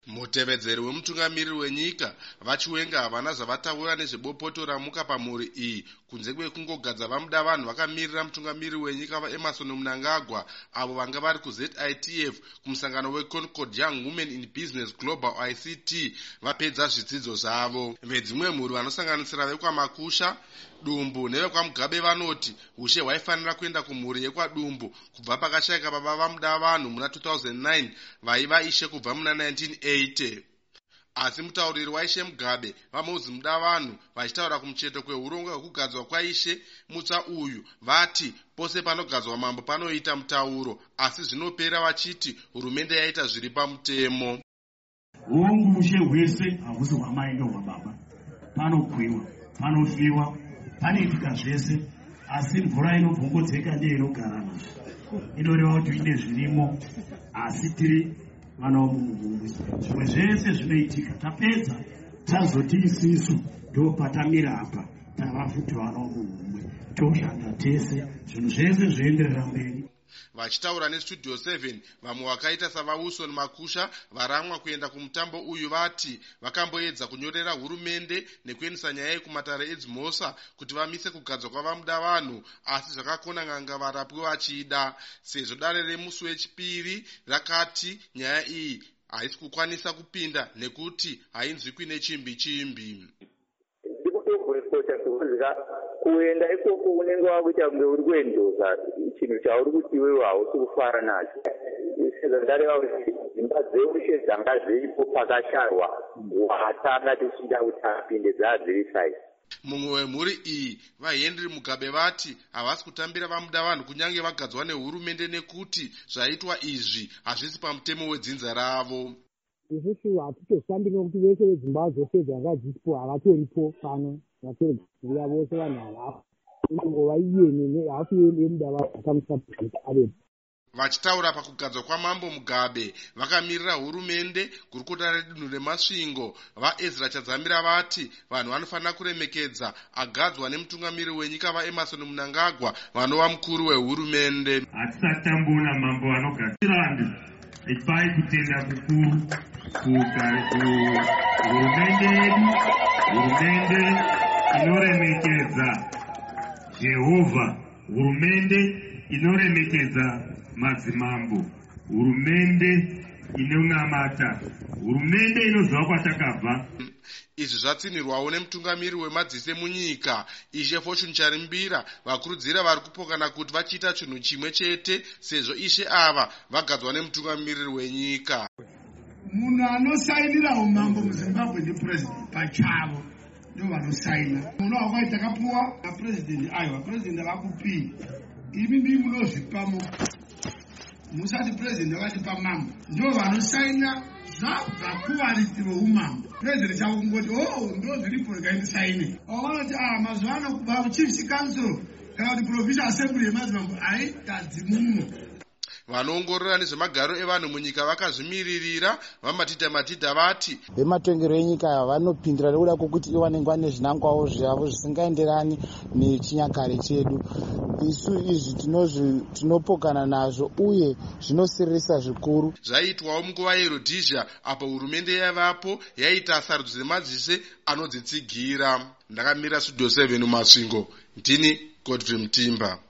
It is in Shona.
Mutevedzeri wemutungamiriri wenyika vachiwenga havana zvavataura nezvebopoto ramuka pamhuri iyi kunze kwekungogadza vamuda vanhu vakamirira mutungamiriri wenyika vaEmmerson Mnangagwa avo vanga vari kuZITF kumusangano weConcord Young Women in Business Global ICT vapedza zvidzidzo zvavo. Vedzimwe mhuri vanosanganisira vekwamakusha, Dumbu nevekwaMugabe vanoti ushe hwaifanira kuenda kumhuri yekwaDumbu kubva pakashayika baba vamuda vanhu muna 2009 vaiva ishe kubva muna 1980. Asi mutauriri waishe Mugabe vamauzi muda vanhu vachitaura kumucheto kwehurongo hwekugadzwa kwaishe mutsva uyu vati pose panogadzwa mambo panoita mutauro, asi zvinopera vachiti hurumende yaita zviri pamutemo. Urongo ushe hwese hahusi hwamai ndohwababa. Panokwiwa, panofiwa, panoitika zvese, asi mvura inobvongodzeka ndiyo inogara nayo. Inoreva kuti ine zvirimo, asi tiri vana vomunhu. Zvimwe zvese zvinoitika tapedza tazoti isisu ndopatamira apa tavafuti vana vomunhu toshanda tese zvinhu zvese zvoenderera mberi. Vachitaura neStudio 7 vamwe vakaita saVaUsoni Makusha varamwa kuenda kumutambo uyu vati vakamboedza kunyorera hurumende nekuendesa nyaya yekumatare edzimhosa kuti vamise kugadzwa kwavamuda vanhu, asi zvakakona n'anga varapwe vachida, sezvo dare remusi wechipiri rakati nyaya iyi haisi kukwanisa kupinda nekuti hainzwikwi nechimbi. Kuenda ikoko unenge wakuita kunge uri kuendoza chinhu chauri kuti iwewe hausi kufara nacho. Saka ndareva kuti dzimba dzeushe dzanga dziripo pakasharwa watanga tichida kuti apinde dzadziri saisi. Mumwe wemhuri iyi vaHenry Mugabe vati havasi kutambira vamuda vanhu kunyange vagadzwa nehurumende nekuti zvaitwa izvi hazvisi pamutemo wedzinza ravo. Isusu hatitoshambi nokuti vese vedzimba dzose dzanga dzisipo havatoripo pano vatorikuziva vose vanhu havafo ingova iyeni hafu yemuda vakamusapurisa avepo. Vachitaura pakugadzwa kwamambo Mugabe vakamirira hurumende gurukota redunhu remasvingo vaEzra Chadzamira vati vanhu vanofanira kuremekedza agadzwa nemutungamiriri wenyika vaEmmerson Mnangagwa vanova mukuru wehurumende. Hatisatambona mambo anogadzira vanhu ipai kutenda kukuru kuhurumende yedu, hurumende inoremekedza Jehovha, hurumende inoremekedza madzimambo, hurumende inonamata, hurumende inoziva kwatakabva. Izvi zvatsinirwawo nemutungamiriri wemadzise munyika Ishe Fortune Charimbira vakurudzira vari kupokana kuti vachiita chinhu chimwe chete sezvo ishe ava vagadzwa nemutungamiriri wenyika. Munhu anosainira umambo muZimbabwe ndipresident pachavo ndo vanosaina. Munhu wakaita kapuwa napresident aiwa president avakupi imi ndimi munozvipamo musati president akatipa mambo ndo vanosaina zvabva kuvaritiro umambo. President chavo kungoti ndo zviripo rekaindisaine vanoti mazuva ano kubva chiefs council kana kuti provincial assembly yemadzimambo aitadzimuno. Vanoongorora nezvemagariro evanhu munyika vakazvimiririra vamatidha vati vematongero enyika vanopindira nekuda kwokuti iwane nguva nezvinangwawo zvavo zvisingaenderani nechinyakare chedu. Isu izvi tinopokana nazvo uye zvinosirisa zvikuru. Zvaiitwawo munguva yeRhodesia apo hurumende yavapo yaita sarudzo dzemadzise anodzitsigira. Ndakamira Studio 7 mumasvingo, ndini Godfrey Mutimba.